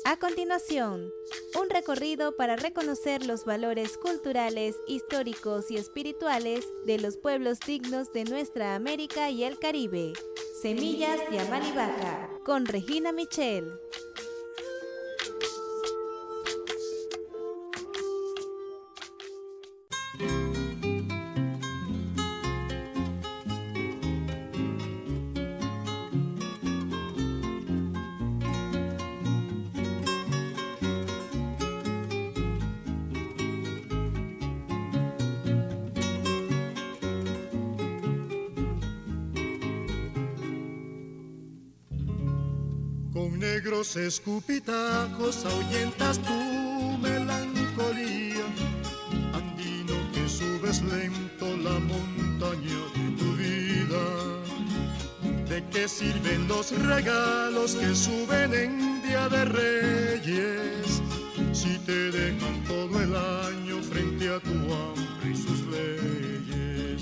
A continuación, un recorrido para reconocer los valores culturales, históricos y espirituales de los pueblos dignos de nuestra América y el Caribe. Semillas de Amalivaca, con Regina Michel. Negros escupitajos ahuyentas tu melancolía, andino que subes lento la montaña de tu vida. ¿De qué sirven los regalos que suben en Día de Reyes si te dejan todo el año frente a tu hambre y sus leyes?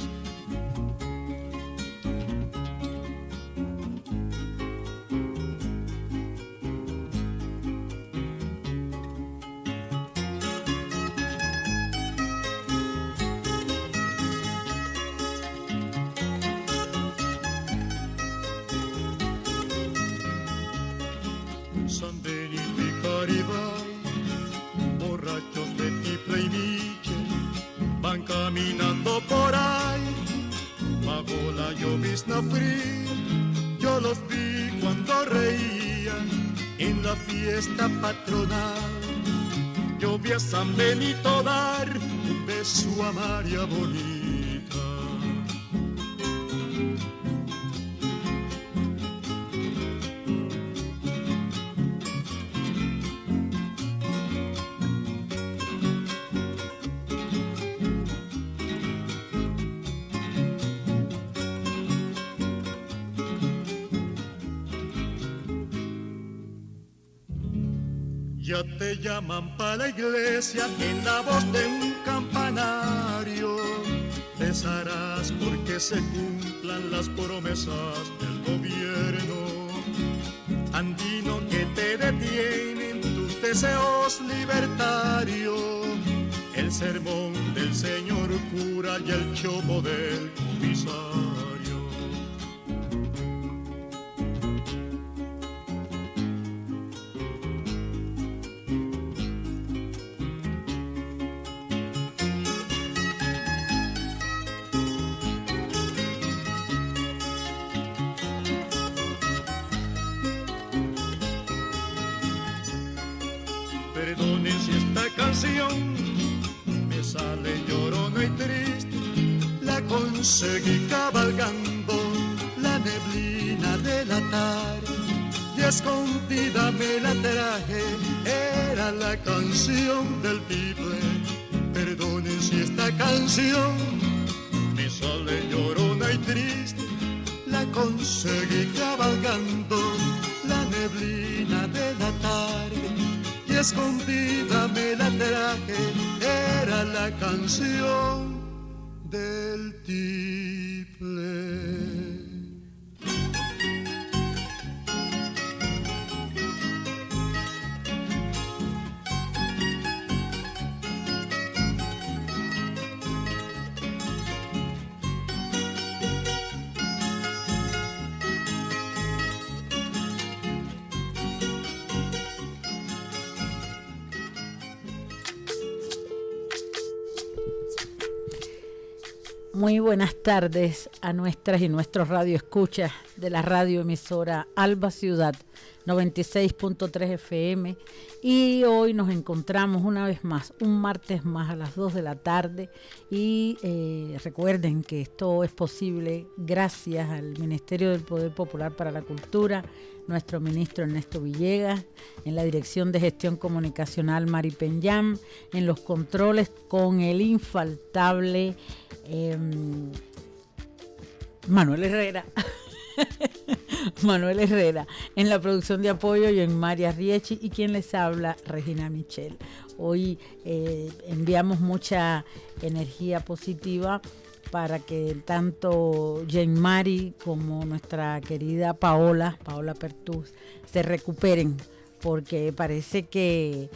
San Benito y Caridad, borrachos de Tiple y Michel, van caminando por ahí, bajo la llovizna fría. Yo los vi cuando reían en la fiesta patronal. Yo vi a San Benito dar un beso a María Bonita. Ya te llaman para la iglesia en la voz de un campanario. Rezarás porque se cumplan las promesas del gobierno. Andino que te detienen tus deseos libertarios. El sermón del señor cura y el chopo del comisario. Perdonen si esta canción me sale llorona y triste, la conseguí cabalgando la neblina de la tarde y escondida me la traje, era la canción del Tiple. Perdonen si esta canción me sale llorona y triste, la conseguí cabalgando la neblina de la tarde. Escondida me la traje, era la canción del Tiple. Muy buenas tardes a nuestras y nuestros radioescuchas de la radioemisora Alba Ciudad 96.3 FM, y hoy nos encontramos una vez más, un martes más a las 2 de la tarde, y recuerden que esto es posible gracias al Ministerio del Poder Popular para la Cultura, nuestro ministro Ernesto Villegas, en la Dirección de Gestión Comunicacional Mari Peñam, en los controles con el infaltable Manuel Herrera. Manuel Herrera, en la producción de apoyo y en María Riechi, y quien les habla, Regina Michel. Hoy enviamos mucha energía positiva para que tanto Jean Mari como nuestra querida Paola Pertús se recuperen porque parece que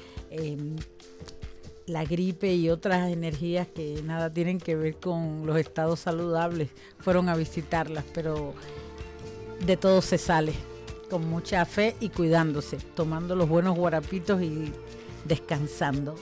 la gripe y otras energías que nada tienen que ver con los estados saludables fueron a visitarlas, pero de todo se sale, con mucha fe y cuidándose, tomando los buenos guarapitos y descansando.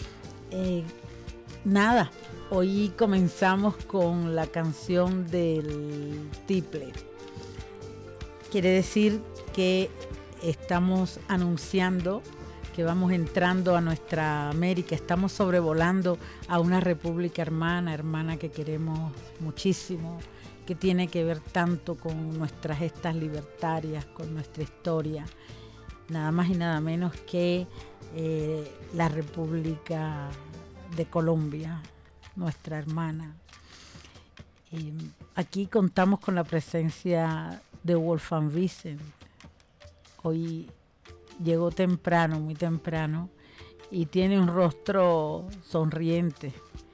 Nada, hoy comenzamos con la canción del tiple. Quiere decir que estamos anunciando que vamos entrando a nuestra América, estamos sobrevolando a una república hermana que queremos muchísimo, que tiene que ver tanto con nuestras gestas libertarias, con nuestra historia, nada más y nada menos que la República de Colombia, nuestra hermana. Aquí contamos con la presencia de Wolfgang Wiesel. Hoy llegó temprano, muy temprano, y tiene un rostro sonriente.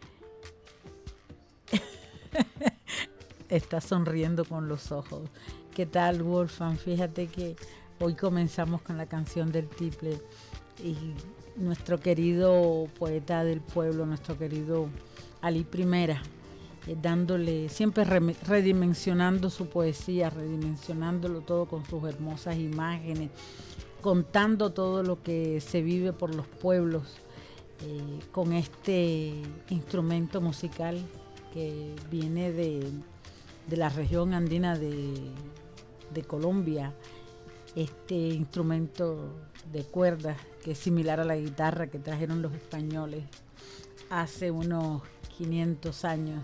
Está sonriendo con los ojos. ¿Qué tal, Wolfgang? Fíjate que hoy comenzamos con la canción del tiple y nuestro querido poeta del pueblo, nuestro querido Ali Primera, dándole, siempre redimensionando su poesía, redimensionándolo todo con sus hermosas imágenes, contando todo lo que se vive por los pueblos, con este instrumento musical que viene de la región andina de Colombia, este instrumento de cuerdas que es similar a la guitarra que trajeron los españoles hace unos 500 años.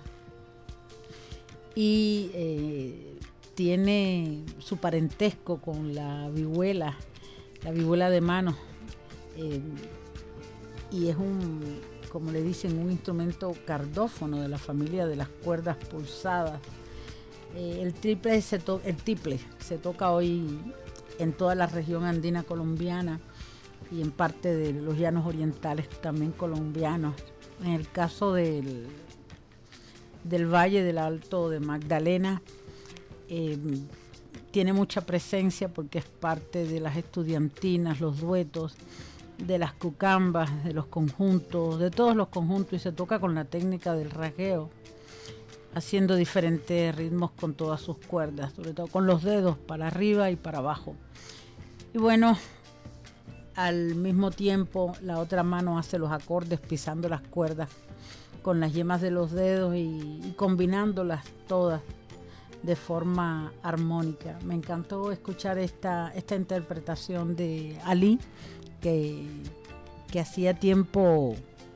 Y tiene su parentesco con la vihuela de mano, y es como le dicen, un instrumento cardófono de la familia de las cuerdas pulsadas. El tiple se toca hoy en toda la región andina colombiana y en parte de los llanos orientales también colombianos. En el caso del Valle del Alto de Magdalena, tiene mucha presencia porque es parte de las estudiantinas, los duetos, de las cucambas, de los conjuntos, de todos los conjuntos, y se toca con la técnica del rasgueo, haciendo diferentes ritmos con todas sus cuerdas, sobre todo con los dedos para arriba y para abajo. Y bueno, al mismo tiempo la otra mano hace los acordes pisando las cuerdas con las yemas de los dedos y combinándolas todas de forma armónica. Me encantó escuchar esta interpretación de Ali, que hacía tiempo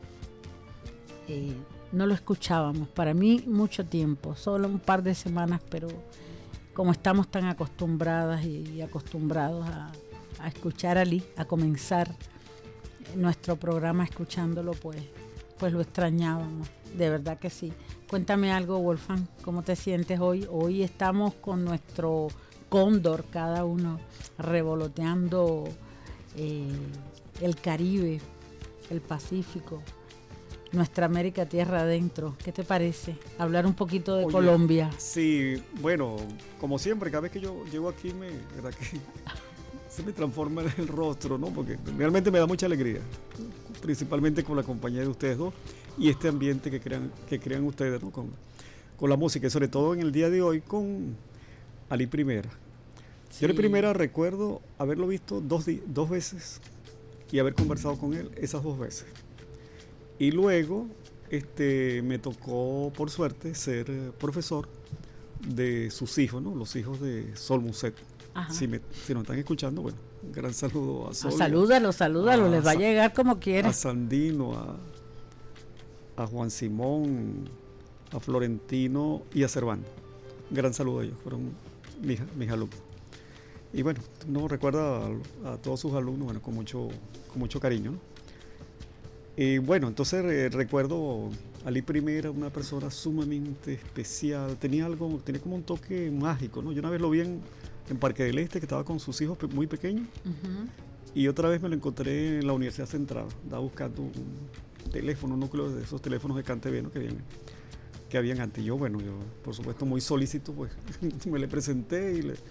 no lo escuchábamos. Para mí mucho tiempo, solo un par de semanas, pero como estamos tan acostumbradas y acostumbrados a escuchar a Ali, a comenzar nuestro programa escuchándolo, pues lo extrañábamos, de verdad que sí. Cuéntame algo, Wolfgang, ¿cómo te sientes hoy? Hoy estamos con nuestro cóndor, cada uno revoloteando el Caribe, el Pacífico, nuestra América tierra adentro. ¿Qué te parece? Hablar un poquito de Colombia. Sí, bueno, como siempre, cada vez que yo llego aquí, ¿verdad que se me transforma el rostro, ¿no? Porque realmente me da mucha alegría, principalmente con la compañía de ustedes dos y este ambiente que crean ustedes, ¿no? Con la música, y sobre todo en el día de hoy con Ali Primera. Sí. Yo Ali Primera recuerdo haberlo visto dos veces y haber conversado con él esas 2 veces. Y luego me tocó, por suerte, ser profesor de sus hijos, ¿no? Los hijos de Sol Muset. Si nos están escuchando, bueno, un gran saludo a Sol. Salúdalo, les va a llegar como quiera. A Sandino, a Juan Simón, a Florentino y a Servando. Un gran saludo a ellos, fueron mis alumnos. Y bueno, uno recuerda a todos sus alumnos, bueno, con mucho cariño, ¿no? Y bueno, entonces recuerdo a Ali Primera, una persona sumamente especial, tenía como un toque mágico, ¿no? Yo una vez lo vi en Parque del Este, que estaba con sus hijos muy pequeños, y otra vez me lo encontré en la Universidad Central, estaba buscando un teléfono, un núcleo de esos teléfonos de CanTV, ¿no? que habían antes. Yo, por supuesto, muy solícito, pues me le presenté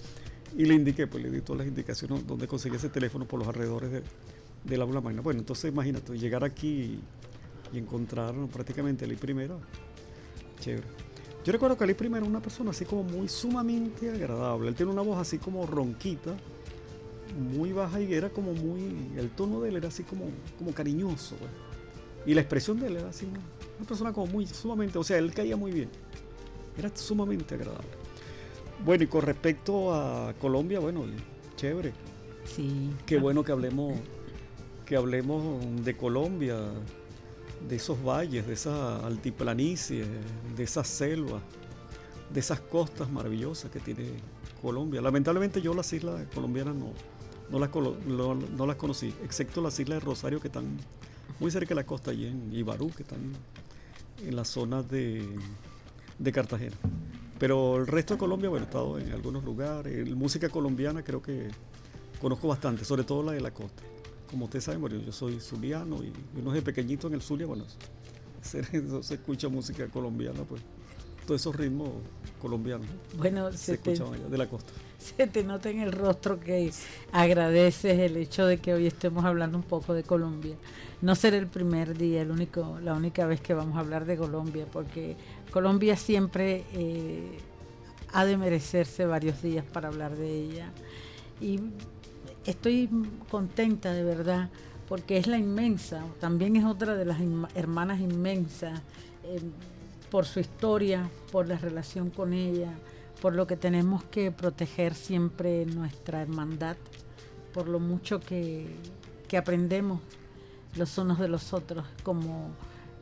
Y le indiqué, pues le di todas las indicaciones donde conseguí ese teléfono por los alrededores del aula magna. Bueno, entonces imagínate, llegar aquí y encontrar prácticamente a Lee Primera, chévere. Yo recuerdo que Lee Primera era una persona así como muy sumamente agradable. Él tiene una voz así como ronquita, muy baja y era como muy, el tono de él era así como cariñoso, pues. Y la expresión de él era así, una persona como muy sumamente, o sea, él caía muy bien, era sumamente agradable. Bueno, y con respecto a Colombia, bueno, chévere. Sí. Qué bueno que hablemos de Colombia, de esos valles, de esas altiplanicies, de esas selvas, de esas costas maravillosas que tiene Colombia. Lamentablemente yo las islas colombianas no las conocí, excepto las islas de Rosario, que están muy cerca de la costa, allí en Ibarú, que están en la zona de Cartagena. Pero el resto de Colombia, bueno, he estado en algunos lugares. Música colombiana creo que conozco bastante, sobre todo la de la costa. Como ustedes saben, bueno, yo soy zuliano y uno desde pequeñito en el Zulia, bueno, se escucha música colombiana, pues todos esos ritmos colombianos, ¿no? Bueno, se escuchaban allá de la costa. Se te nota en el rostro que agradeces el hecho de que hoy estemos hablando un poco de Colombia. No será el primer día, la única vez que vamos a hablar de Colombia, porque Colombia siempre ha de merecerse varios días para hablar de ella. Y estoy contenta de verdad, porque es la inmensa, también es otra de las hermanas inmensas, por su historia, por la relación con ella, por lo que tenemos que proteger siempre nuestra hermandad, por lo mucho que aprendemos los unos de los otros, como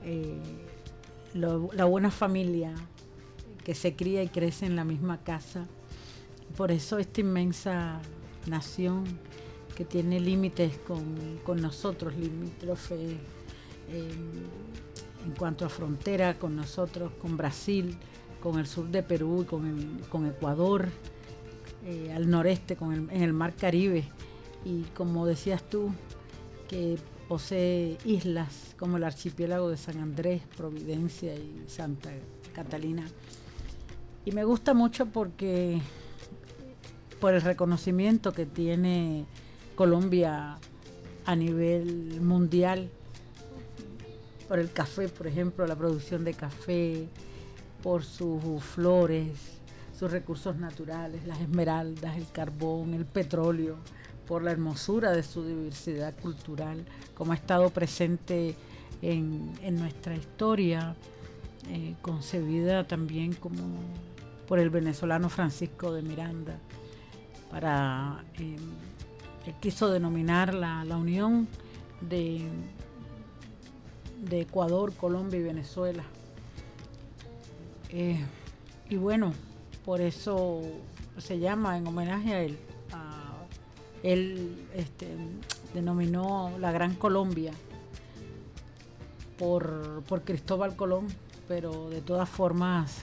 la buena familia que se cría y crece en la misma casa. Por eso esta inmensa nación que tiene límites con nosotros, limítrofe en cuanto a frontera con nosotros, con Brasil, con el sur de Perú y con Ecuador, al noreste, en el mar Caribe, y como decías tú, que posee islas como el archipiélago de San Andrés, Providencia y Santa Catalina. Y me gusta mucho por el reconocimiento que tiene Colombia a nivel mundial, por el café, por ejemplo, la producción de café, por sus flores, sus recursos naturales, las esmeraldas, el carbón, el petróleo, por la hermosura de su diversidad cultural, como ha estado presente en nuestra historia, concebida también como por el venezolano Francisco de Miranda. Él quiso denominar la unión de Ecuador, Colombia y Venezuela. Y bueno, por eso se llama en homenaje a él. Él denominó la Gran Colombia por Cristóbal Colón, pero de todas formas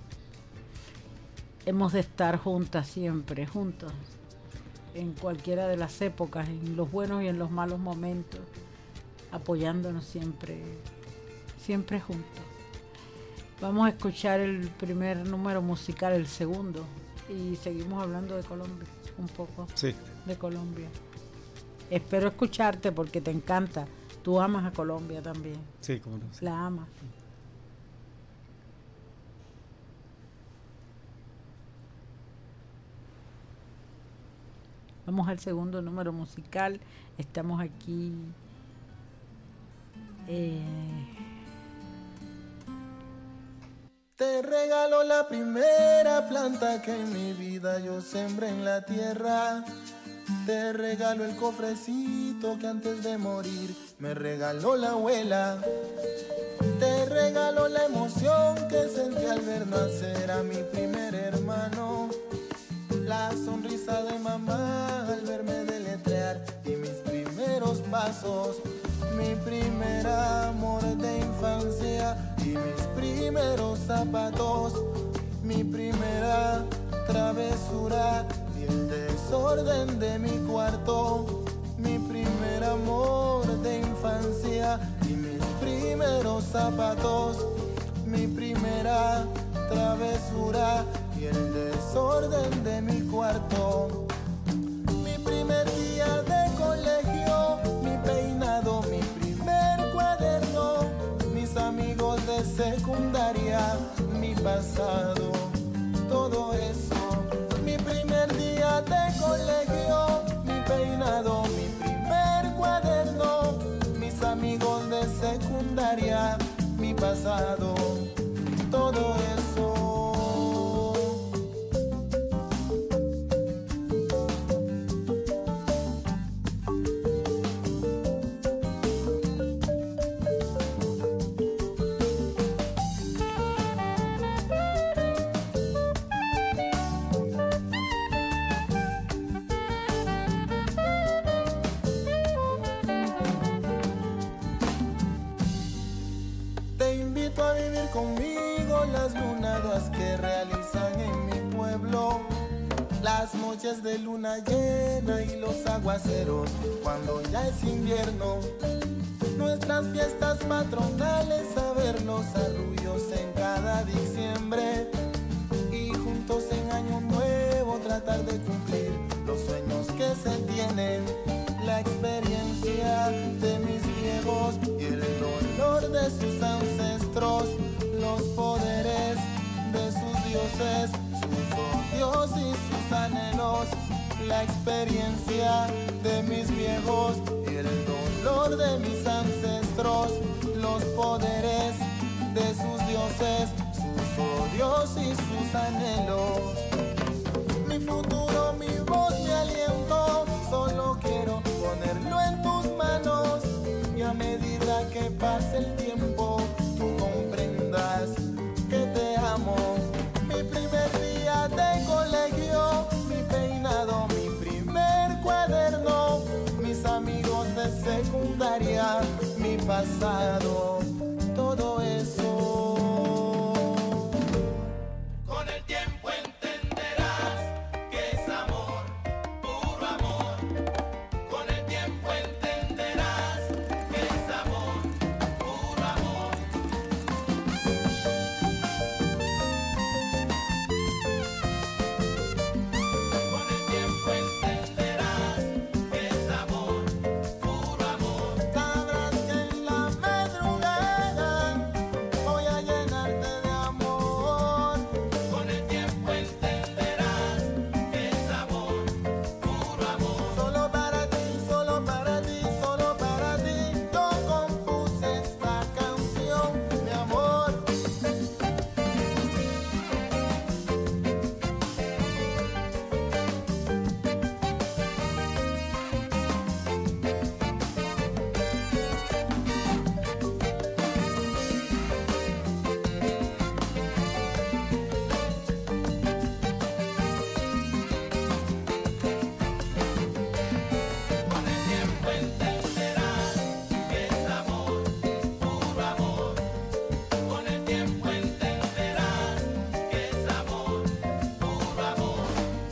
hemos de estar juntas siempre, juntos, en cualquiera de las épocas, en los buenos y en los malos momentos, apoyándonos siempre juntos. Vamos a escuchar el primer número musical, el segundo, y seguimos hablando de Colombia, un poco. Sí. De Colombia. Espero escucharte porque te encanta. Tú amas a Colombia también. Sí, cómo no. Sí. La amas. Vamos al segundo número musical. Estamos aquí. Te regalo la primera planta que en mi vida yo sembré en la tierra. Te regalo el cofrecito que antes de morir me regaló la abuela. Te regalo la emoción que sentí al ver nacer a mi primer hermano. La sonrisa de mamá al verme deletrear y mis primeros pasos. Mi primer amor de infancia y mis primeros zapatos. Mi primera travesura y el desorden de mi cuarto. Mi primer amor de infancia y mis primeros zapatos. Mi primera travesura y el desorden desorden de mi cuarto. Mi primer día de colegio, mi peinado, mi primer cuaderno, mis amigos de secundaria, mi pasado, todo eso. Mi primer día de colegio, mi peinado, mi primer cuaderno, mis amigos de secundaria, mi pasado, todo eso. Conmigo las lunadas que realizan en mi pueblo, las noches de luna llena y los aguaceros cuando ya es invierno, nuestras fiestas patronales, a ver los arrullos en cada diciembre y juntos en año nuevo tratar de cumplir los sueños que se tienen, la experiencia de mis viejos y el dolor de sus ancestros, los poderes de sus dioses, sus odios y sus anhelos, la experiencia de mis viejos y el dolor de mis ancestros, los poderes de sus dioses, sus odios y sus anhelos. Mi futuro, mi voz, mi aliento, solo quiero ponerlo en tus manos y a medida que pase el tiempo tú comprendas que te amo. Mi primer día de colegio, mi peinado, mi primer cuaderno, mis amigos de secundaria, mi pasado, todo eso. Con el tiempo entenderás que es amor, puro amor. Con el tiempo entenderás que es amor, puro amor. Con el tiempo entenderás que es amor, puro amor. Sabrás que en la madrugada voy a llenarte de amor. Con el tiempo entenderás que es amor, puro amor. Solo para ti, solo para ti, solo para ti, yo compuse esta canción, mi amor. Con el tiempo entenderás que es amor, puro amor. Con el tiempo entenderás que es amor, puro amor.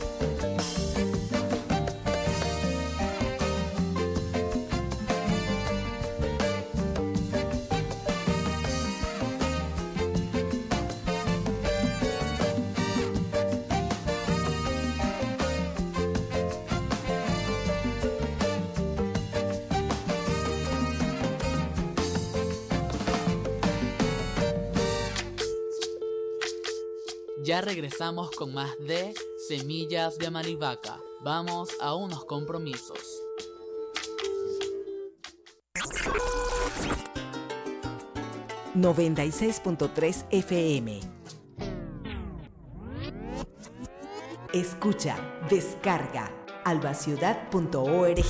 Ya regresamos con más de Semillas de Amarivaca. Vamos a unos compromisos. ...96.3 FM. Escucha, descarga, albaciudad.org.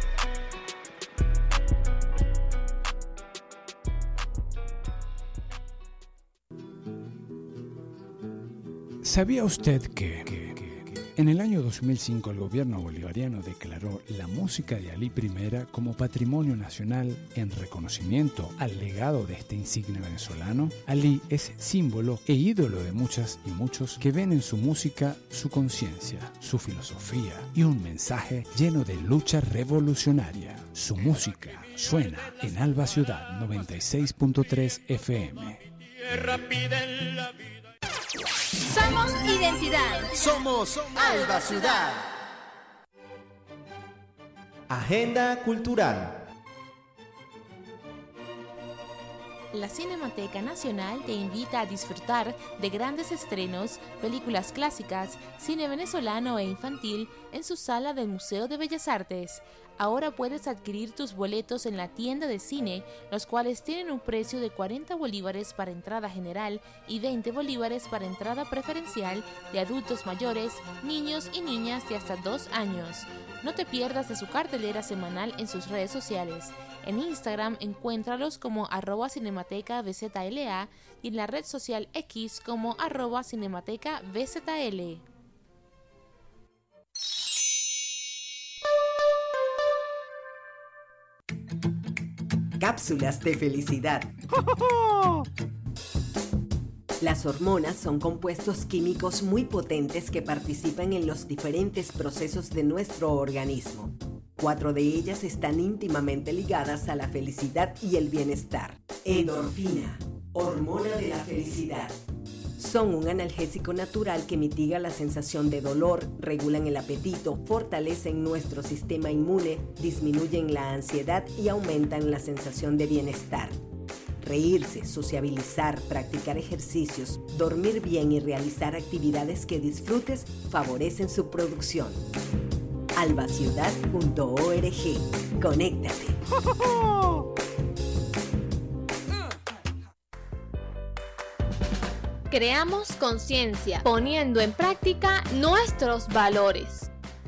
¿Sabía usted que en el año 2005 el gobierno bolivariano declaró la música de Alí I como patrimonio nacional en reconocimiento al legado de este insigne venezolano? Alí es símbolo e ídolo de muchas y muchos que ven en su música su conciencia, su filosofía y un mensaje lleno de lucha revolucionaria. Su música suena en Alba Ciudad 96.3 FM. Somos identidad. Somos Alba Ciudad. Agenda cultural. La Cinemateca Nacional te invita a disfrutar de grandes estrenos, películas clásicas, cine venezolano e infantil en su sala del Museo de Bellas Artes. Ahora puedes adquirir tus boletos en la tienda de cine, los cuales tienen un precio de 40 bolívares para entrada general y 20 bolívares para entrada preferencial de adultos mayores, niños y niñas de hasta 2 años. No te pierdas de su cartelera semanal en sus redes sociales. En Instagram encuéntralos como @cinematecavzla y en la red social X como @cinematecavzl. Cápsulas de felicidad. Las hormonas son compuestos químicos muy potentes que participan en los diferentes procesos de nuestro organismo. 4 de ellas están íntimamente ligadas a la felicidad y el bienestar. Endorfina, hormona de la felicidad. Son un analgésico natural que mitiga la sensación de dolor, regulan el apetito, fortalecen nuestro sistema inmune, disminuyen la ansiedad y aumentan la sensación de bienestar. Reírse, sociabilizar, practicar ejercicios, dormir bien y realizar actividades que disfrutes favorecen su producción. albaciudad.org. Conéctate. Creamos conciencia, poniendo en práctica nuestros valores.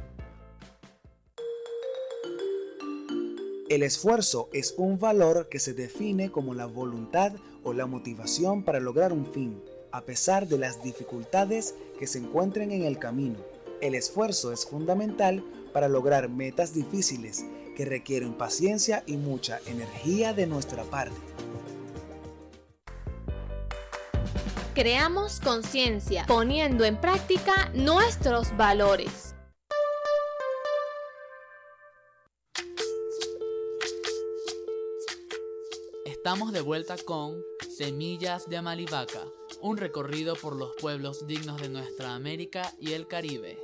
El esfuerzo es un valor que se define como la voluntad o la motivación para lograr un fin, a pesar de las dificultades que se encuentren en el camino. El esfuerzo es fundamental para lograr metas difíciles que requieren paciencia y mucha energía de nuestra parte. Creamos conciencia, poniendo en práctica nuestros valores. Estamos de vuelta con Semillas de Amalivaca, un recorrido por los pueblos dignos de nuestra América y el Caribe.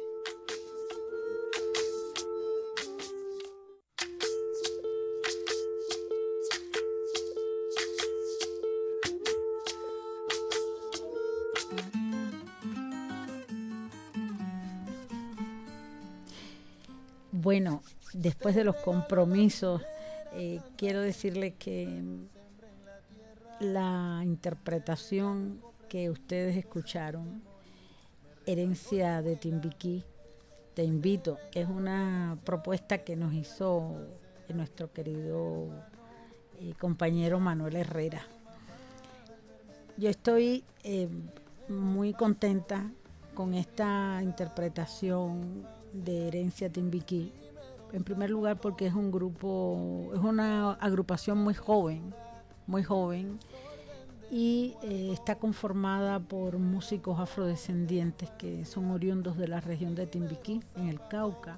Bueno, después de los compromisos, quiero decirle que la interpretación que ustedes escucharon, Herencia de Timbiquí, Te Invito, es una propuesta que nos hizo nuestro querido compañero Manuel Herrera. Yo estoy muy contenta con esta interpretación de Herencia Timbiquí, en primer lugar porque es un grupo, es una agrupación muy joven y está conformada por músicos afrodescendientes que son oriundos de la región de Timbiquí, en el Cauca,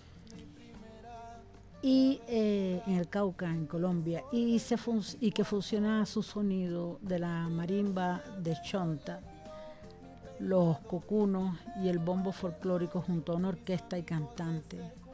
y en Colombia, y que fusiona su sonido de la marimba de Chonta, los cocunos y el bombo folclórico junto a una orquesta y cantante.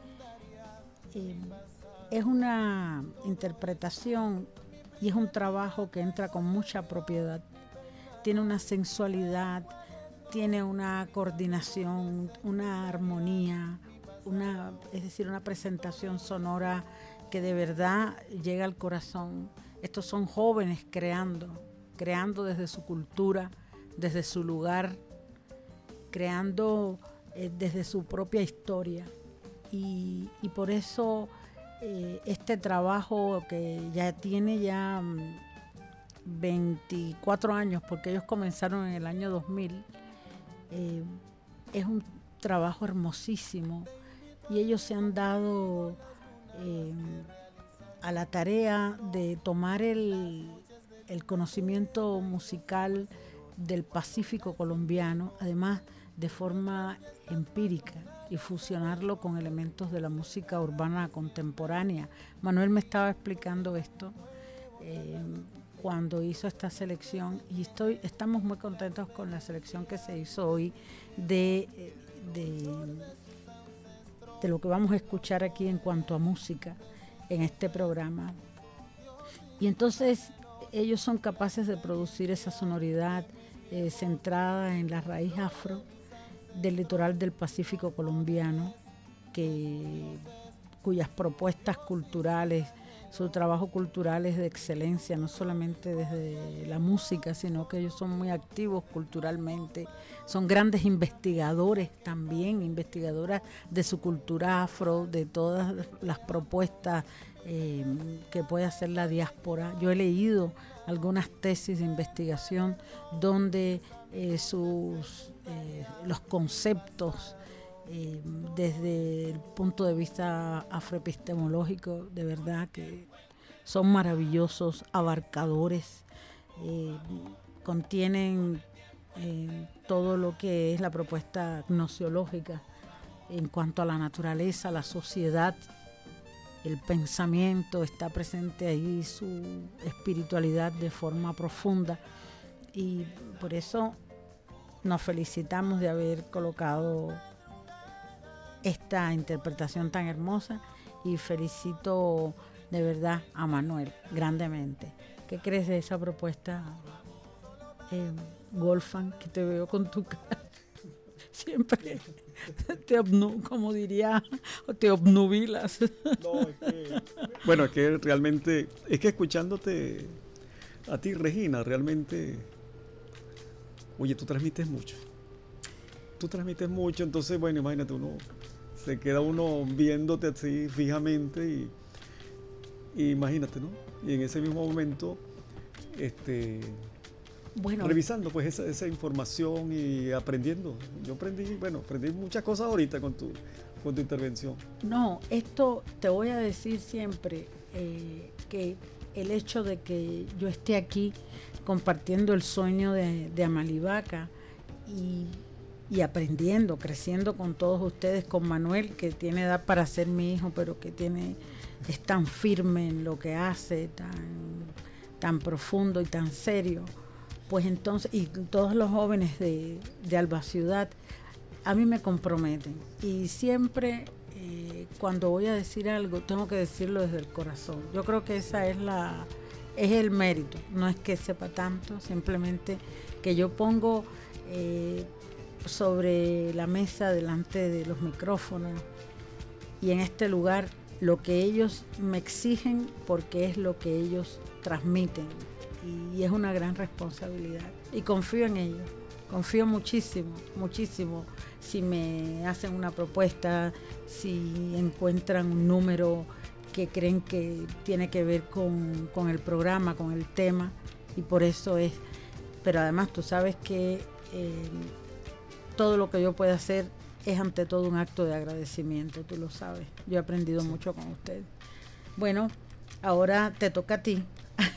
Es una interpretación y es un trabajo que entra con mucha propiedad. Tiene una sensualidad, tiene una coordinación, una armonía, es decir, una presentación sonora que de verdad llega al corazón. Estos son jóvenes creando desde su cultura, desde su lugar, creando desde su propia historia. Y por eso este trabajo que ya tiene 24 años, porque ellos comenzaron en el año 2000, es un trabajo hermosísimo y ellos se han dado a la tarea de tomar el conocimiento musical del Pacífico colombiano, además de forma empírica, y fusionarlo con elementos de la música urbana contemporánea. Manuel me estaba explicando esto, cuando hizo esta selección, y estamos muy contentos con la selección que se hizo hoy de lo que vamos a escuchar aquí en cuanto a música en este programa. Y entonces ellos son capaces de producir esa sonoridad centrada en la raíz afro del litoral del Pacífico colombiano, cuyas propuestas culturales, su trabajo cultural es de excelencia, no solamente desde la música, sino que ellos son muy activos culturalmente, son grandes investigadores también, investigadoras de su cultura afro, de todas las propuestas que puede hacer la diáspora. Yo he leído algunas tesis de investigación donde los conceptos desde el punto de vista afroepistemológico, de verdad que son maravillosos, abarcadores, contienen todo lo que es la propuesta gnosiológica en cuanto a la naturaleza, la sociedad, el pensamiento, está presente ahí su espiritualidad de forma profunda, y por eso nos felicitamos de haber colocado esta interpretación tan hermosa, y felicito de verdad a Manuel grandemente. ¿Qué crees de esa propuesta, Wolfgang, que te veo con tu cara? Siempre te obnubilas. No, es que realmente, es que escuchándote a ti, Regina, realmente, oye, tú transmites mucho, entonces, bueno, imagínate, se queda uno viéndote así fijamente y imagínate, ¿no? Y en ese mismo momento, revisando pues esa información y aprendiendo. Yo aprendí muchas cosas ahorita con tu intervención. No, esto te voy a decir siempre, que el hecho de que yo esté aquí compartiendo el sueño de Amalivaca y aprendiendo, creciendo con todos ustedes, con Manuel, que tiene edad para ser mi hijo, pero que es tan firme en lo que hace, tan profundo y tan serio. Pues entonces, y todos los jóvenes de Alba Ciudad, a mí me comprometen. Y siempre, cuando voy a decir algo, tengo que decirlo desde el corazón. Yo creo que esa es el mérito. No es que sepa tanto, simplemente que yo pongo sobre la mesa, delante de los micrófonos y en este lugar, lo que ellos me exigen, porque es lo que ellos transmiten. Y es una gran responsabilidad. Y confío en ellos, confío muchísimo, muchísimo. Si me hacen una propuesta, si encuentran un número que creen que tiene que ver con el programa, con el tema, y por eso es. Pero además tú sabes que todo lo que yo pueda hacer es ante todo un acto de agradecimiento, tú lo sabes. Yo he aprendido mucho con ustedes. Bueno, ahora te toca a ti.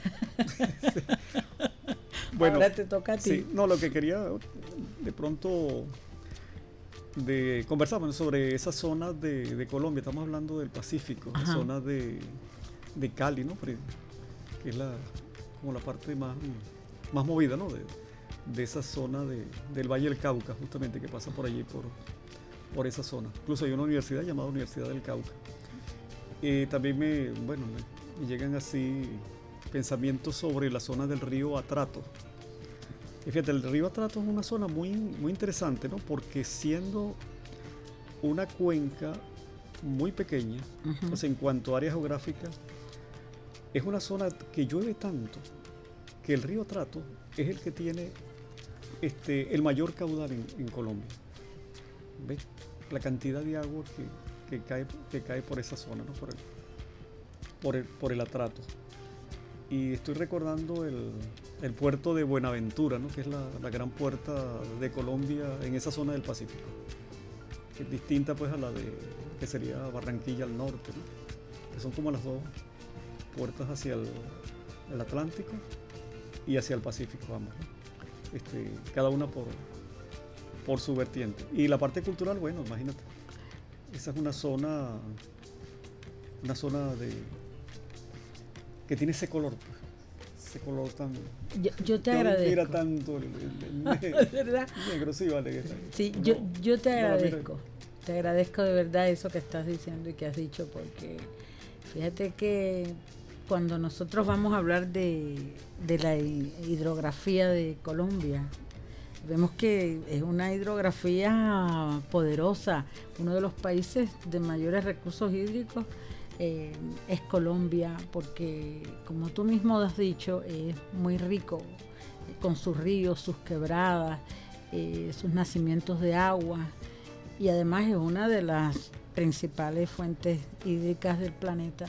Bueno, ahora te toca a ti. Sí, no, lo que quería de pronto conversar sobre esas zonas de Colombia. Estamos hablando del Pacífico, la zona de Cali, ¿no? Que es como la parte más movida, ¿no? De esa zona del Valle del Cauca, justamente, que pasa por allí, por esa zona. Incluso hay una universidad llamada Universidad del Cauca. También me llegan así pensamientos sobre la zona del río Atrato. Y fíjate, el río Atrato es una zona muy, muy interesante, ¿no? Porque siendo una cuenca muy pequeña, o sea, en cuanto a área geográfica, es una zona que llueve tanto que el río Atrato es el que tiene el mayor caudal en Colombia. ¿Ves? La cantidad de agua que cae por esa zona, ¿no? Por el Atrato. Y estoy recordando el puerto de Buenaventura, ¿no? Que es la gran puerta de Colombia en esa zona del Pacífico, que es distinta pues a la que sería Barranquilla al norte, ¿no? Que son como las dos puertas hacia el Atlántico y hacia el Pacífico, vamos, ¿no? Cada una por su vertiente. Y la parte cultural, bueno, imagínate, esa es una zona que tiene ese color, pues. ese color tan... Yo te agradezco. Mira tanto ¿verdad? Negro, sí, vale. Sí, yo te agradezco. Te agradezco de verdad eso que estás diciendo y que has dicho, porque fíjate que cuando nosotros vamos a hablar de la hidrografía de Colombia, vemos que es una hidrografía poderosa. Uno de los países de mayores recursos hídricos es Colombia, porque como tú mismo has dicho, es muy rico con sus ríos, sus quebradas, sus nacimientos de agua, y además es una de las principales fuentes hídricas del planeta.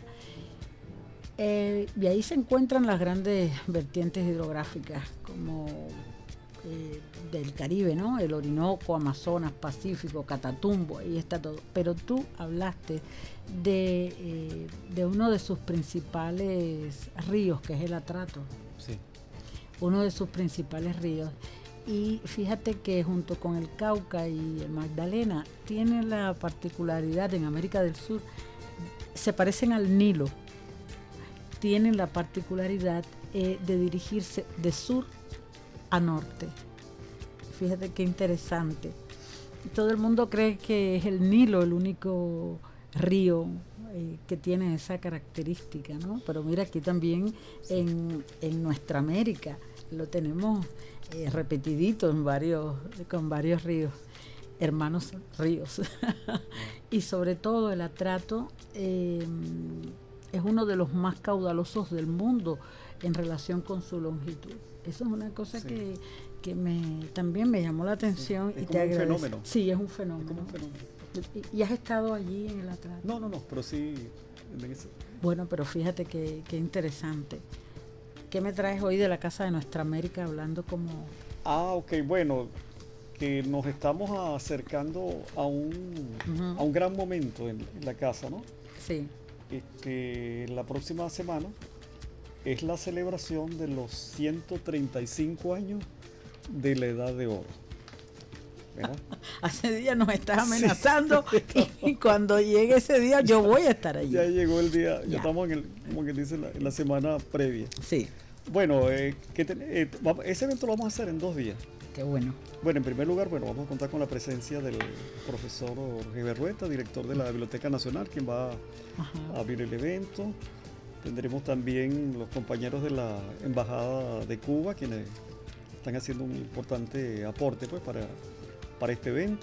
Y ahí se encuentran las grandes vertientes hidrográficas como del Caribe, ¿no? El Orinoco, Amazonas, Pacífico, Catatumbo, ahí está todo. Pero tú hablaste de uno de sus principales ríos, que es el Atrato. Sí. Uno de sus principales ríos. Y fíjate que junto con el Cauca y el Magdalena tiene la particularidad en América del Sur, se parecen al Nilo, tienen la particularidad de dirigirse de sur a norte. Fíjate qué interesante. Todo el mundo cree que es el Nilo el único río que tiene esa característica, ¿no? Pero mira, aquí también en nuestra América lo tenemos repetidito con varios ríos, hermanos ríos. Y sobre todo el Atrato es uno de los más caudalosos del mundo en relación con su longitud. Eso es una cosa que también me llamó la atención. Sí, y te agradezco. Un fenómeno. Sí, es un fenómeno. Es como un fenómeno. ¿Y has estado allí en el Atrato? No, pero sí. Bueno, pero fíjate qué interesante. ¿Qué me traes hoy de la Casa de Nuestra América hablando como...? Ok, bueno, que nos estamos acercando a un gran momento en la casa, ¿no? Sí. La próxima semana es la celebración de los 135 años de la Edad de Oro. ¿Verdad? Hace días nos estás amenazando, sí. Y cuando llegue ese día yo voy a estar allí. Ya llegó el día, ya estamos como que dice, la semana previa. Sí. Bueno, ese evento lo vamos a hacer en 2 días. Qué bueno. Bueno, en primer lugar, vamos a contar con la presencia del profesor Jorge Berrueta, director de la Biblioteca Nacional, quien va a abrir el evento. Tendremos también los compañeros de la Embajada de Cuba, quienes están haciendo un importante aporte pues, para este evento.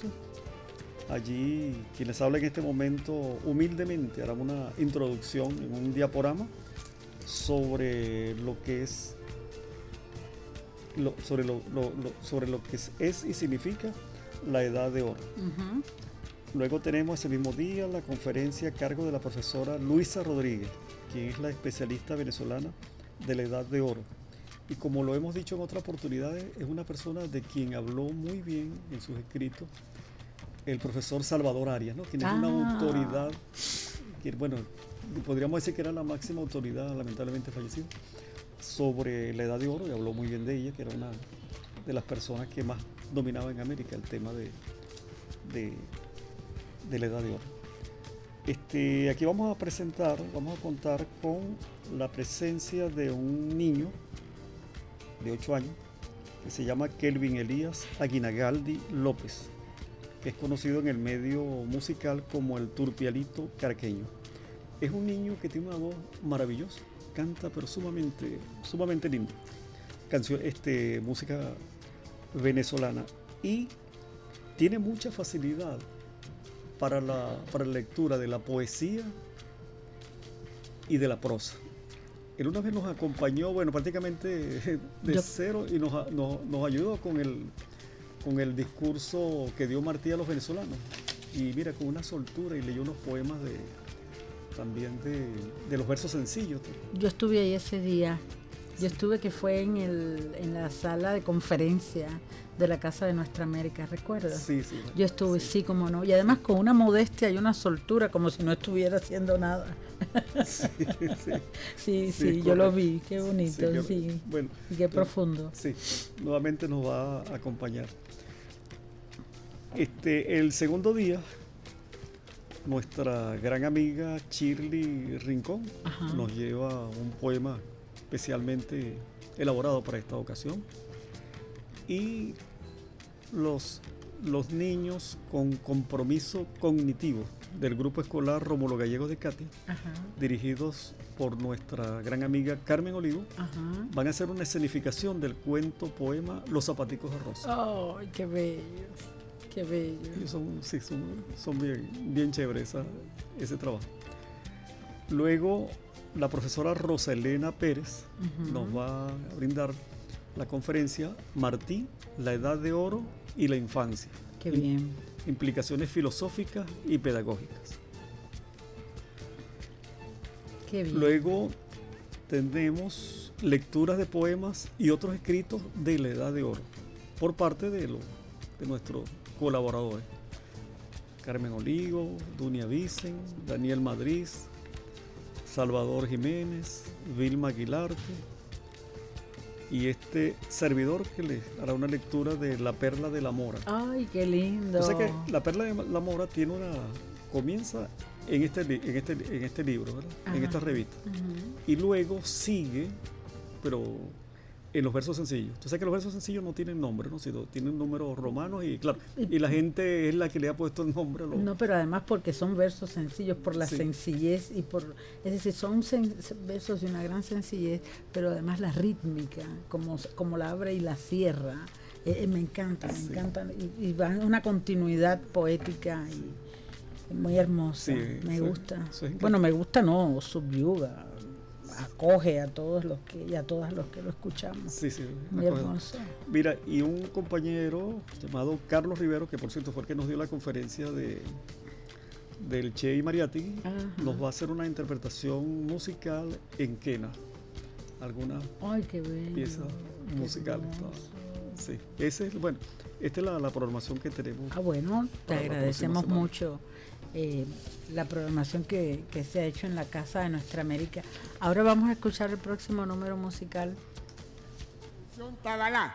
Allí, quienes hablan en este momento, humildemente harán una introducción en un diaporama sobre lo que es sobre lo que es y significa la Edad de Oro. Luego tenemos ese mismo día la conferencia a cargo de la profesora Luisa Rodríguez, quien es la especialista venezolana de la Edad de Oro. Y como lo hemos dicho en otras oportunidades, es una persona de quien habló muy bien en sus escritos el profesor Salvador Arias, ¿no? Quien es una autoridad, que, bueno, podríamos decir que era la máxima autoridad, lamentablemente fallecida, sobre la Edad de Oro, y habló muy bien de ella, que era una de las personas que más dominaba en América el tema de la Edad de Oro. Aquí vamos a contar con la presencia de un niño de 8 años que se llama Kelvin Elías Aguinagaldi López, que es conocido en el medio musical como el Turpialito Carqueño. Es un niño que tiene una voz maravillosa, canta pero sumamente lindo, música venezolana, y tiene mucha facilidad para la lectura de la poesía y de la prosa. Él una vez nos acompañó, prácticamente de cero, y nos ayudó con el discurso que dio Martí a los venezolanos. Y mira, con una soltura, y leyó unos poemas también de los versos sencillos. Yo estuve ahí ese día. Yo estuve, que fue en la sala de conferencia de la Casa de Nuestra América, ¿recuerdas? Sí. Yo estuve, sí, como no. Y además con una modestia y una soltura, como si no estuviera haciendo nada. Sí, yo lo vi, qué bonito, sí. Bueno, y qué profundo. Sí, nuevamente nos va a acompañar. El segundo día, nuestra gran amiga Shirley Rincón nos lleva un poema especialmente elaborado para esta ocasión. Y los niños con compromiso cognitivo del grupo escolar Rómulo Gallegos de Cati, dirigidos por nuestra gran amiga Carmen Olivo, van a hacer una escenificación del cuento poema Los zapaticos de rosa. ¡Ay, qué bello! ¡Qué bello! Y son bien chéveres ese trabajo. Luego, la profesora Rosa Elena Pérez nos va a brindar la conferencia Martí, la Edad de Oro y la Infancia. ¡Qué bien! Implicaciones filosóficas y pedagógicas. ¡Qué bien! Luego tenemos lecturas de poemas y otros escritos de la Edad de Oro por parte de nuestros colaboradores. Carmen Olivo, Dunia Vicen, Daniel Madrid, Salvador Jiménez, Vilma Aguilarte y este servidor que les hará una lectura de La Perla de la Mora. ¡Ay, qué lindo! O sea que La Perla de la Mora comienza en este libro, ¿verdad? En esta revista. Y luego sigue, pero en los versos sencillos. Tú sabes que los versos sencillos no tienen nombre, ¿no? Sino tienen números romanos y claro, y la gente es la que le ha puesto el nombre a los... No, pero además porque son versos sencillos, por la sencillez y es decir, son versos de una gran sencillez, pero además la rítmica, como la abre y la cierra, me encanta, y va en una continuidad poética y muy hermosa, me gusta. Bueno, me gusta, no, subyuga, acoge a todos los que y a todas los que lo escuchamos. Sí, muy hermoso. Mira, y un compañero llamado Carlos Rivero, que por cierto fue el que nos dio la conferencia del Che y Mariátegui, nos va a hacer una interpretación musical en quena, alguna pieza musical. Sí, esta es la programación que tenemos. Bueno, te agradecemos mucho la programación que se ha hecho en la Casa de Nuestra América. Ahora vamos a escuchar el próximo número musical. Tabalá.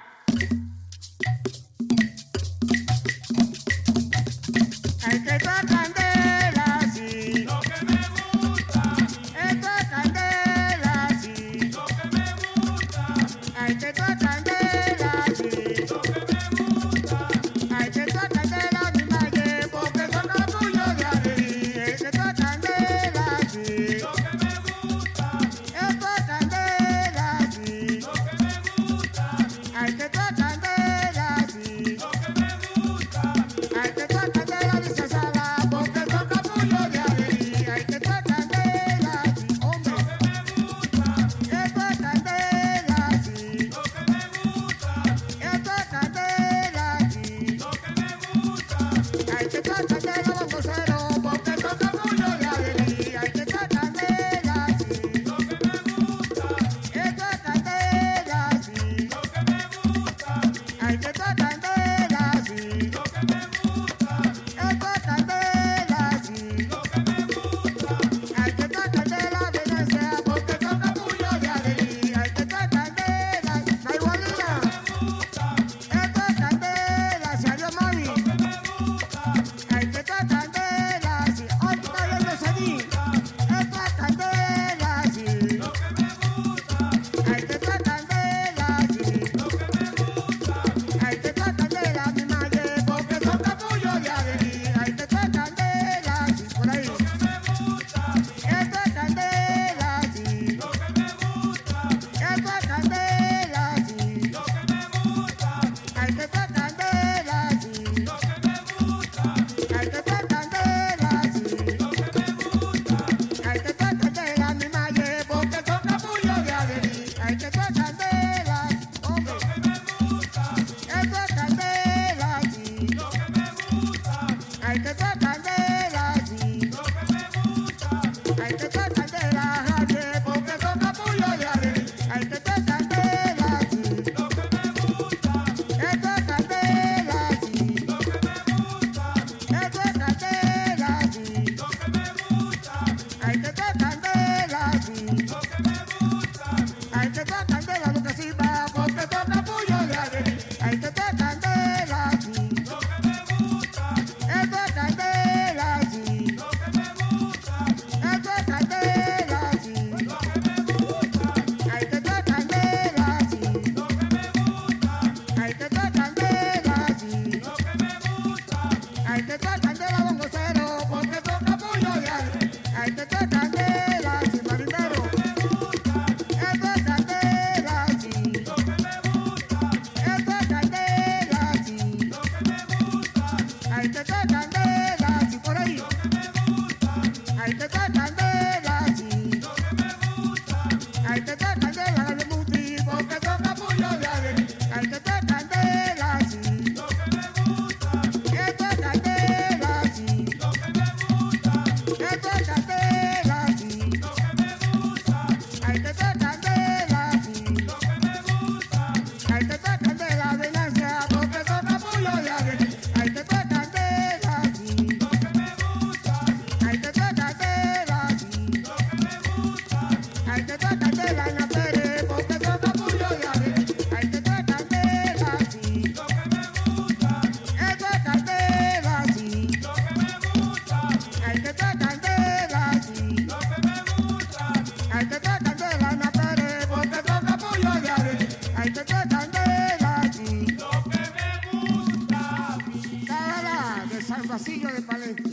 Hay que tocar candela, sí. Lo que me gusta a mí. Esto es candela, sí. Lo que me gusta a mí. Hay que tocar candela, sí. Lo que me gusta a mí. Hay que tocar candela, mi madre, porque son capullos de alegría. Hay que tocar candela, sí. Lo que me gusta a mí. Esto es candela, sí. Lo que me gusta a mí. Hay que tocar candela, sí. Lo que me gusta a mí. Hay que tocar candela, dice Sala, porque son capullos de alegría. Hay que tocar candela, sí, hombre. Lo que me gusta a mí. Esto es candela, sí. Lo que me gusta a mí. Esto es candela, sí. Lo que me gusta a mí. Hay que tocar candela, vamos cero, porque son capullos de alegría. Hay que tocar candela, sí. Lo que me gusta a mí. Esto es candela, sí. Lo que me gusta a mí. Hay que tocar candela, sí. Lo que me gusta a mí. Esto es candela, sí. Lo que me gusta a mí. Hay que tocar candela, Venecia, porque son capullos de alegría. Hay que tocar candela, la igualina. Esto es candela, si adiós mami. Hay que tocar candela, sí. Hoy todavía no se di. Esto es candela, sí. Lo que me gusta. Hay que tocar candela, sí. Lo que me gusta. Hay que tocar candela, mi madre, porque son capullos de alegría. Hay que tocar candela, sí, por ahí. Lo que me gusta. Esto es candela, sí. Lo que me gusta. Esto es candela, sí. Lo que me gusta. Hay que tocar candela, sí. Lo que me gusta. Hay que tocar candela, sí. Lo que me gusta. Hay que tocar candela, mi madre, porque son capullos de alegría. Hay que tocar candela, hombre. Lo que me gusta. Esto es candela, sí. Lo que me gusta. Hay que tocar candela, sí. Lo que me gusta. Hay que tocar candela, Javier, porque son capullos de alegría. Hay que tocar candela, sí. Lo que me gusta. Esto es candela, sí. Lo que me gusta. Esto es candela, sí. Lo que me gusta. Hay que tocar candela, sí. Lo que me gusta. Hay que tocar candela, lo que sí va, porque son capullos de alegría. Hay que tocar candela, sí. Lo que me gusta. Esto es candela, sí. Lo que me gusta. Esto es candela, sí. Lo que me gusta. Hay que tocar Hay que tocar candela en la pere, porque son capullos de arena. Hay que tocar candela así, lo que me gusta a mí. Esto es candela así, lo que me gusta a mí. Hay que tocar candela así, lo que me gusta a mí. Hay que tocar candela en la pere, porque son capullos de arena. Hay que tocar candela así, lo que me gusta a mí. Cábala de San Basilio de Palenque.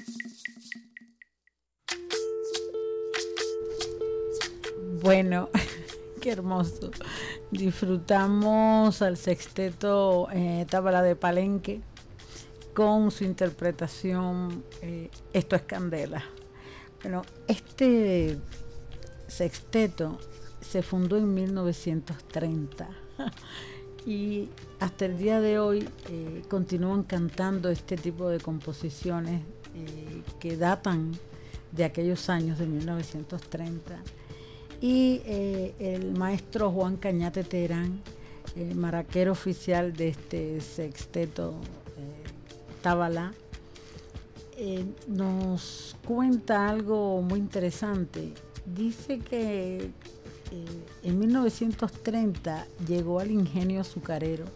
Bueno, qué hermoso. Disfrutamos al sexteto Tábala de Palenque con su interpretación Esto es Candela. Bueno, este sexteto se fundó en 1930 y hasta el día de hoy continúan cantando este tipo de composiciones que datan de aquellos años de 1930. Y el maestro Juan Cañate Terán, maraquero oficial de este sexteto Tábala, nos cuenta algo muy interesante. Dice que en 1930 llegó al ingenio azucarero,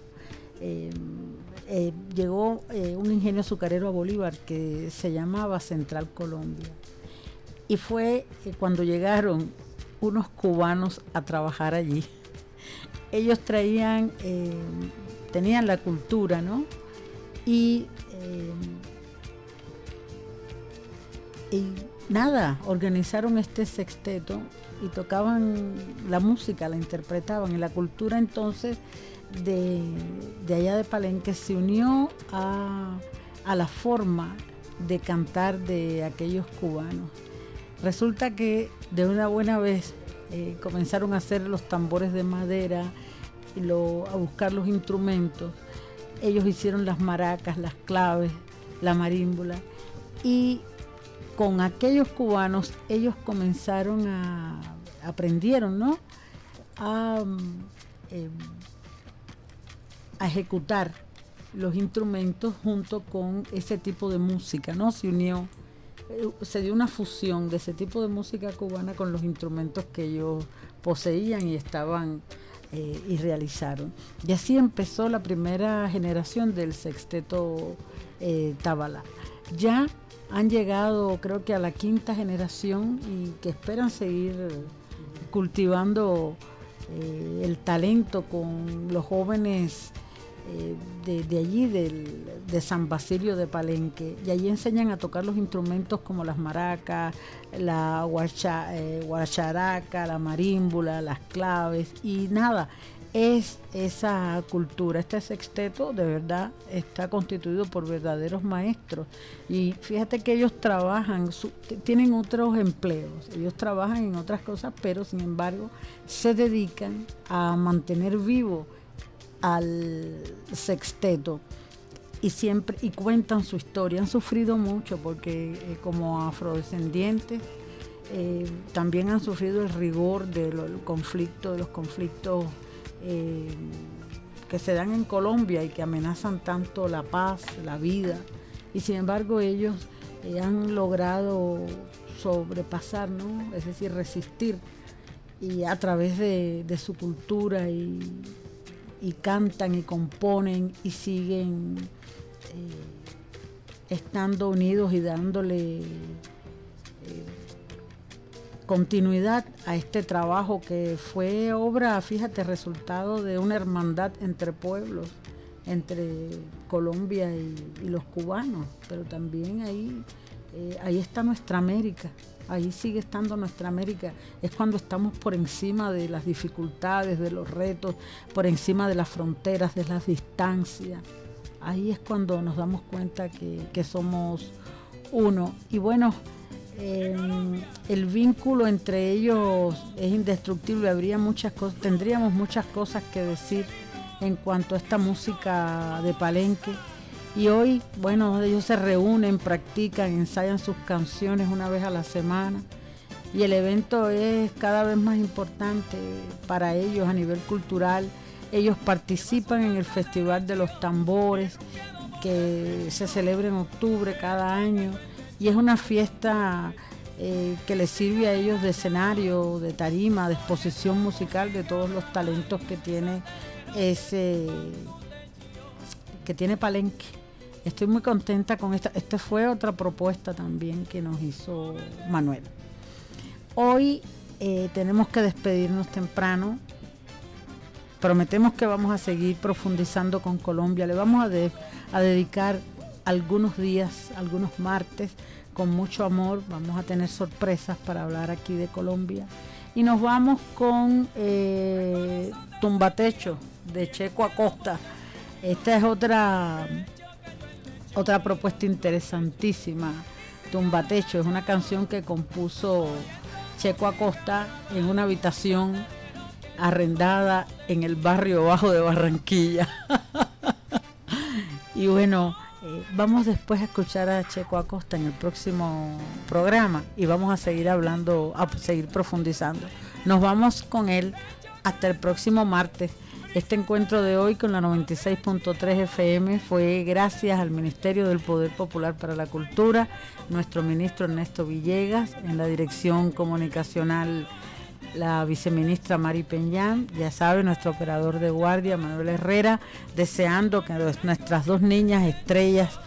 llegó un ingenio azucarero a Bolívar que se llamaba Central Colombia. Y fue cuando llegaron unos cubanos a trabajar allí. Ellos traían, tenían la cultura, ¿no? Y nada, organizaron este sexteto y tocaban la música, la interpretaban. Y la cultura entonces de allá de Palenque se unió a la forma de cantar de aquellos cubanos. Resulta que de una buena vez comenzaron a hacer los tambores de madera, a buscar los instrumentos. Ellos hicieron las maracas, las claves, la marímbula, y con aquellos cubanos ellos comenzaron aprendieron, ¿no?, a ejecutar los instrumentos junto con ese tipo de música, ¿no? Se dio una fusión de ese tipo de música cubana con los instrumentos que ellos poseían y estaban y realizaron. Y así empezó la primera generación del sexteto Tábala. Ya han llegado, creo que a la quinta generación, y que esperan seguir cultivando el talento con los jóvenes de allí, de San Basilio de Palenque, y allí enseñan a tocar los instrumentos como las maracas, la guacharaca, la marímbula, las claves, y nada, es esa cultura. Este sexteto de verdad está constituido por verdaderos maestros, y fíjate que ellos trabajan, tienen otros empleos, ellos trabajan en otras cosas, pero sin embargo se dedican a mantener vivo al sexteto y cuentan su historia. Han sufrido mucho porque como afrodescendientes también han sufrido el rigor de los conflictos que se dan en Colombia y que amenazan tanto la paz, la vida, y sin embargo ellos han logrado sobrepasar, ¿no?, es decir, resistir, y a través de su cultura y cantan y componen y siguen estando unidos y dándole continuidad a este trabajo que fue obra, fíjate, resultado de una hermandad entre pueblos, entre Colombia y los cubanos, pero también ahí está nuestra América. Ahí sigue estando nuestra América. Es cuando estamos por encima de las dificultades, de los retos, por encima de las fronteras, de las distancias. Ahí es cuando nos damos cuenta que somos uno. Y bueno, el vínculo entre ellos es indestructible. Tendríamos muchas cosas que decir en cuanto a esta música de Palenque. Y hoy, bueno, ellos se reúnen, practican, ensayan sus canciones una vez a la semana, y el evento es cada vez más importante para ellos a nivel cultural. Ellos participan en el Festival de los Tambores, que se celebra en octubre cada año, y es una fiesta que les sirve a ellos de escenario, de tarima, de exposición musical de todos los talentos que tiene Palenque. Estoy muy contenta con esta. Esta fue otra propuesta también que nos hizo Manuel. Hoy tenemos que despedirnos temprano. Prometemos que vamos a seguir profundizando con Colombia. Le vamos a dedicar algunos días, algunos martes, con mucho amor. Vamos a tener sorpresas para hablar aquí de Colombia. Y nos vamos con Tumbatecho, de Checo Acosta. Esta es otra propuesta interesantísima. Tumbatecho es una canción que compuso Checo Acosta en una habitación arrendada en el barrio bajo de Barranquilla. Y bueno, vamos después a escuchar a Checo Acosta en el próximo programa y vamos a seguir hablando, a seguir profundizando. Nos vamos con él hasta el próximo martes. Este encuentro de hoy con la 96.3 FM fue gracias al Ministerio del Poder Popular para la Cultura, nuestro ministro Ernesto Villegas, en la dirección comunicacional la viceministra Mari Peñán, ya sabe, nuestro operador de guardia Manuel Herrera, deseando que nuestras dos niñas estrellas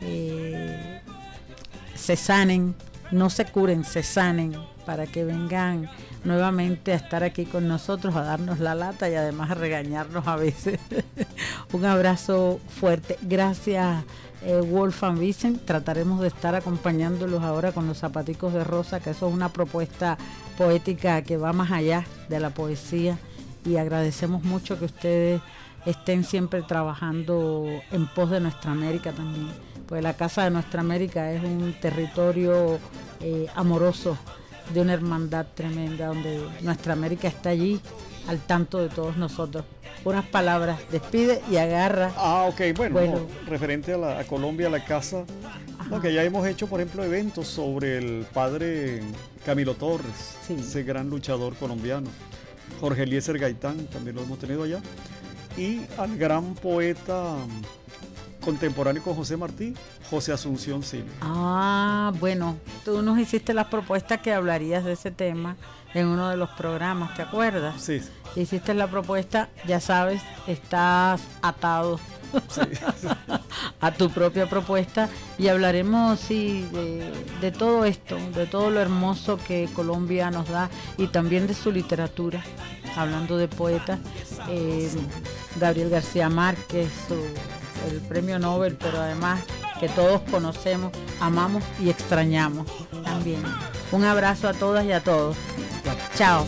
se sanen, no se curen, se sanen, para que vengan nuevamente a estar aquí con nosotros, a darnos la lata y además a regañarnos a veces. Un abrazo fuerte. Gracias, Wolfgang Wiesent. Trataremos de estar acompañándolos ahora con los zapaticos de rosa, que eso es una propuesta poética que va más allá de la poesía, y agradecemos mucho que ustedes estén siempre trabajando en pos de Nuestra América también, pues la Casa de Nuestra América es un territorio amoroso, de una hermandad tremenda, donde Nuestra América está allí al tanto de todos nosotros. Unas palabras, despide y agarra. Ok, bueno. No, referente a Colombia, a la casa, no, que ya hemos hecho, por ejemplo, eventos sobre el padre Camilo Torres, sí, ese gran luchador colombiano. Jorge Eliezer Gaitán, también lo hemos tenido allá. Y al gran poeta contemporáneo con José Martí, José Asunción Silva. Bueno, tú nos hiciste las propuestas que hablarías de ese tema en uno de los programas, ¿te acuerdas? Sí. Hiciste la propuesta, ya sabes, estás atado sí. a tu propia propuesta, y hablaremos de todo esto, de todo lo hermoso que Colombia nos da y también de su literatura, hablando de poetas, Gabriel García Márquez, el premio Nobel, pero además que todos conocemos, amamos y extrañamos también. Un abrazo a todas y a todos. Chao.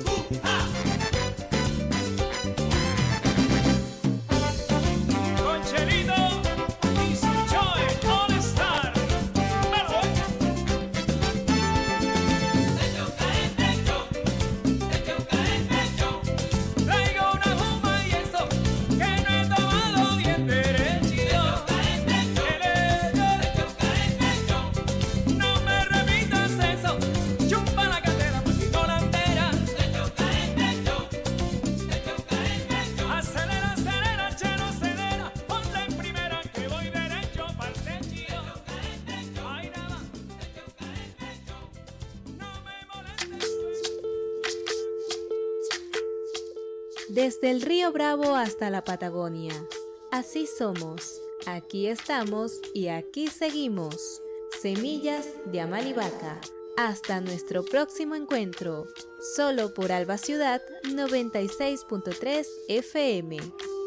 Desde el Río Bravo hasta la Patagonia, así somos, aquí estamos y aquí seguimos. Semillas de Amalivaca. Hasta nuestro próximo encuentro, solo por Alba Ciudad 96.3 FM.